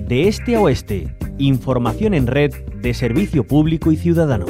De este a oeste, información en red de servicio público y ciudadano.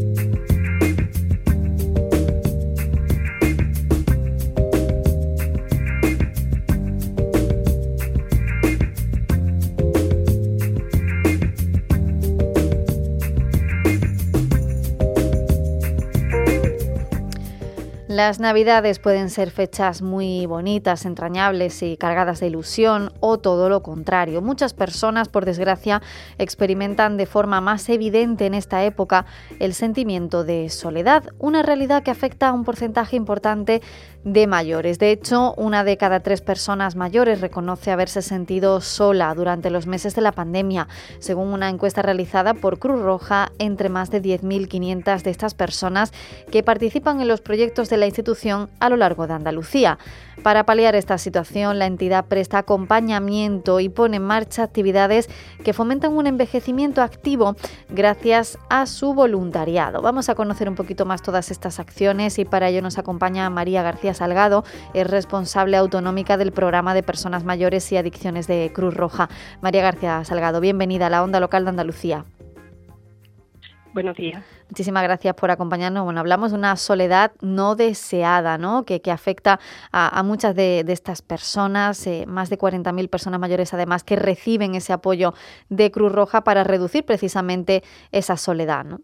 Las Navidades pueden ser fechas muy bonitas, entrañables y cargadas de ilusión, o todo lo contrario. Muchas personas, por desgracia, experimentan de forma más evidente en esta época el sentimiento de soledad, una realidad que afecta a un porcentaje importante de mayores. De hecho, 1 de cada 3 personas mayores reconoce haberse sentido sola durante los meses de la pandemia, según una encuesta realizada por Cruz Roja entre más de 10.500 de estas personas que participan en los proyectos de la institución a lo largo de Andalucía. Para paliar esta situación, la entidad presta acompañamiento y pone en marcha actividades que fomentan un envejecimiento activo gracias a su voluntariado. Vamos a conocer un poquito más todas estas acciones y para ello nos acompaña María García Salgado, es responsable autonómica del Programa de Personas Mayores y Adicciones de Cruz Roja. María García Salgado, bienvenida a la Onda Local de Andalucía. Buenos días. Muchísimas gracias por acompañarnos. Bueno, hablamos de una soledad no deseada, ¿no? Que afecta a muchas de estas personas, más de 40.000 personas mayores además, que reciben ese apoyo de Cruz Roja para reducir precisamente esa soledad, ¿no?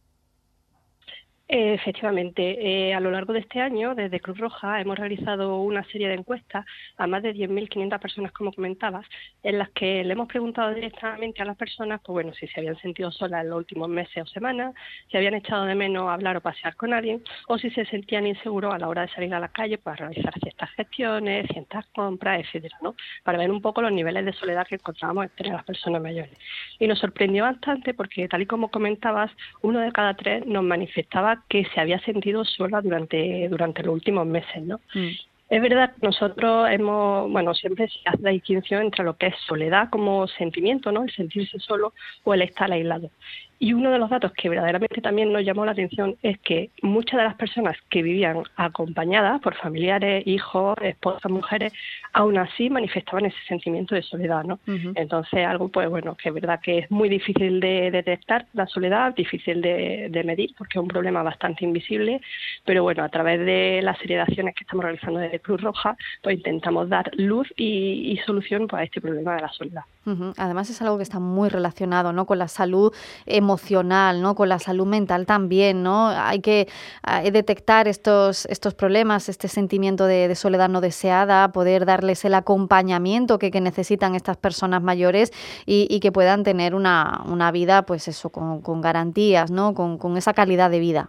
Efectivamente, a lo largo de este año, desde Cruz Roja, hemos realizado una serie de encuestas a más de 10.500 personas, como comentabas, en las que le hemos preguntado directamente a las personas, pues bueno, si se habían sentido solas en los últimos meses o semanas, si habían echado de menos hablar o pasear con alguien, o si se sentían inseguros a la hora de salir a la calle para realizar ciertas gestiones, ciertas compras, etcétera, ¿no? Para ver un poco los niveles de soledad que encontramos entre las personas mayores. Y nos sorprendió bastante porque, tal y como comentabas, 1 de cada 3 nos manifestaba que se había sentido sola durante los últimos meses, ¿no? Es verdad que nosotros siempre se hace la distinción entre lo que es soledad como sentimiento, ¿no? El sentirse solo o el estar aislado. Y uno de los datos que verdaderamente también nos llamó la atención es que muchas de las personas que vivían acompañadas por familiares, hijos, esposas, mujeres, aún así manifestaban ese sentimiento de soledad, ¿no? Uh-huh. Entonces, algo, pues bueno, que es verdad que es muy difícil de detectar la soledad, difícil de medir, porque es un problema bastante invisible, pero bueno, a través de la serie de acciones que estamos realizando desde Cruz Roja, pues intentamos dar luz y solución pues, a este problema de la soledad. Uh-huh. Además es algo que está muy relacionado, ¿no? Con la salud emocional, ¿no? Con la salud mental también, ¿no? Hay que detectar estos problemas, este sentimiento de soledad no deseada, poder darles el acompañamiento que necesitan estas personas mayores y que puedan tener una vida, pues eso, con garantías, ¿no? Con esa calidad de vida.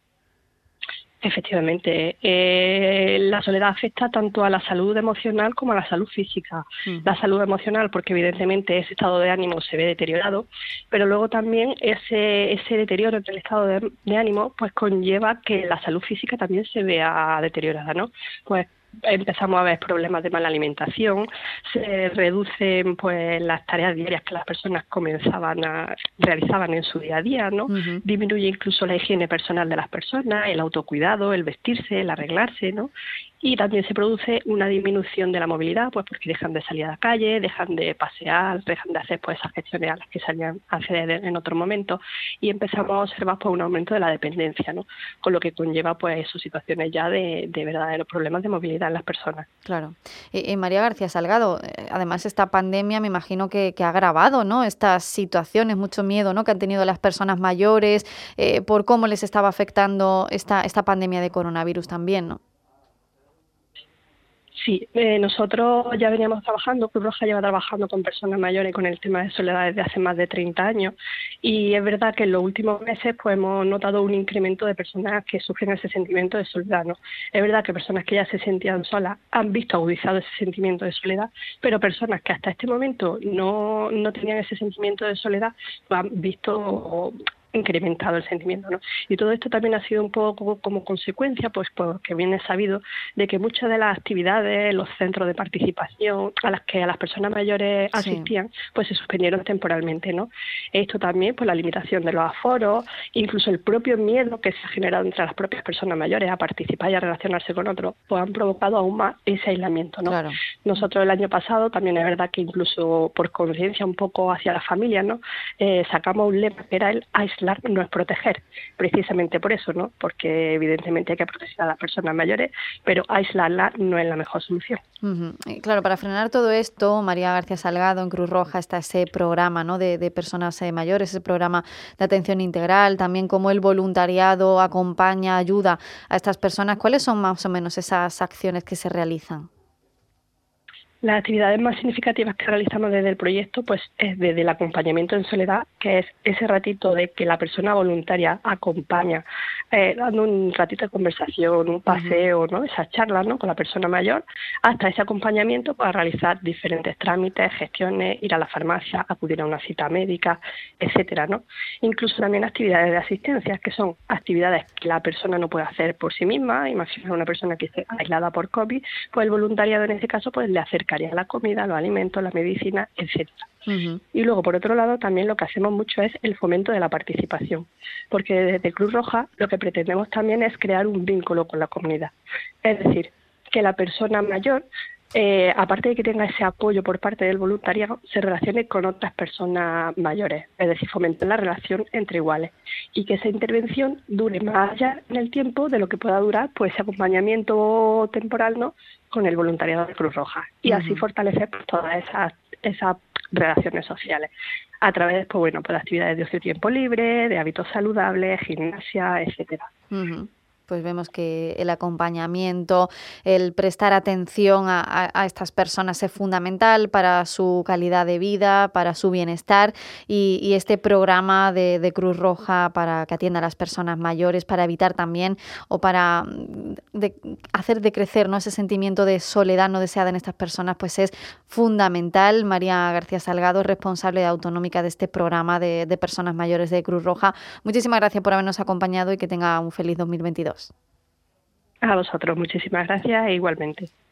Efectivamente, la soledad afecta tanto a la salud emocional como a la salud física. La salud emocional, porque evidentemente ese estado de ánimo se ve deteriorado, pero luego también ese deterioro del estado de ánimo pues conlleva que la salud física también se vea deteriorada, ¿no? Pues empezamos a ver problemas de mala alimentación, se reducen pues las tareas diarias que las personas realizaban en su día a día, ¿no? Uh-huh. Disminuye incluso la higiene personal de las personas, el autocuidado, el vestirse, el arreglarse, ¿no? Y también se produce una disminución de la movilidad, pues porque dejan de salir a la calle, dejan de pasear, dejan de hacer pues esas gestiones a las que salían a hacer en otro momento y empezamos a observar pues un aumento de la dependencia, ¿no? Con lo que conlleva pues sus situaciones ya de verdaderos problemas de movilidad en las personas. Claro. María García Salgado, además esta pandemia me imagino que ha agravado, ¿no? Estas situaciones, mucho miedo, ¿no? Que han tenido las personas mayores por cómo les estaba afectando esta pandemia de coronavirus también, ¿no? Sí, nosotros ya veníamos trabajando, Cruz Roja lleva trabajando con personas mayores con el tema de soledad desde hace más de 30 años y es verdad que en los últimos meses pues hemos notado un incremento de personas que sufren ese sentimiento de soledad, ¿no? Es verdad que personas que ya se sentían solas han visto agudizado ese sentimiento de soledad, pero personas que hasta este momento no tenían ese sentimiento de soledad pues han visto incrementado el sentimiento, ¿no? Y todo esto también ha sido un poco como consecuencia, pues porque viene sabido de que muchas de las actividades, los centros de participación a las que a las personas mayores asistían, pues se suspendieron temporalmente, ¿no? Esto también, pues la limitación de los aforos, incluso el propio miedo que se ha generado entre las propias personas mayores a participar y a relacionarse con otros, pues han provocado aún más ese aislamiento, ¿no? Claro. Nosotros el año pasado también es verdad que incluso por conciencia un poco hacia las familias, ¿no? Sacamos un lema que era el aislar no es proteger, precisamente por eso, ¿no? Porque evidentemente hay que proteger a las personas mayores, pero aislarlas no es la mejor solución. Y claro, para frenar todo esto, María García Salgado, en Cruz Roja está ese programa, ¿no?, de personas mayores, ese programa de atención integral, también cómo el voluntariado acompaña, ayuda a estas personas. ¿Cuáles son más o menos esas acciones que se realizan? Las actividades más significativas que realizamos desde el proyecto pues es desde el acompañamiento en soledad, que es ese ratito de que la persona voluntaria acompaña, dando un ratito de conversación, un paseo, ¿no? Esas charlas, ¿no?, con la persona mayor, hasta ese acompañamiento para realizar diferentes trámites, gestiones, ir a la farmacia, acudir a una cita médica, etcétera, ¿no? Incluso también actividades de asistencia, que son actividades que la persona no puede hacer por sí misma. Imagina una persona que esté aislada por COVID, pues el voluntariado en ese caso pues le acercaría la comida, los alimentos, la medicina, etcétera. Y luego, por otro lado, también lo que hacemos mucho es el fomento de la participación, porque desde Cruz Roja lo que pretendemos también es crear un vínculo con la comunidad. Es decir, que la persona mayor, aparte de que tenga ese apoyo por parte del voluntariado, se relacione con otras personas mayores, es decir, fomentar la relación entre iguales, y que esa intervención dure más allá en el tiempo de lo que pueda durar pues ese acompañamiento temporal, ¿no?, con el voluntariado de Cruz Roja, y así fortalecer pues todas esas relaciones sociales a través pues de actividades de ocio y tiempo libre, de hábitos saludables, gimnasia, etcétera. Pues vemos que el acompañamiento, el prestar atención a estas personas es fundamental para su calidad de vida, para su bienestar, y este programa de Cruz Roja para que atienda a las personas mayores, para evitar también o para hacer decrecer, ¿no?, ese sentimiento de soledad no deseada en estas personas, pues es fundamental. María García Salgado, responsable de Autonómica de este programa de personas mayores de Cruz Roja. Muchísimas gracias por habernos acompañado y que tenga un feliz 2022. A vosotros, muchísimas gracias e igualmente.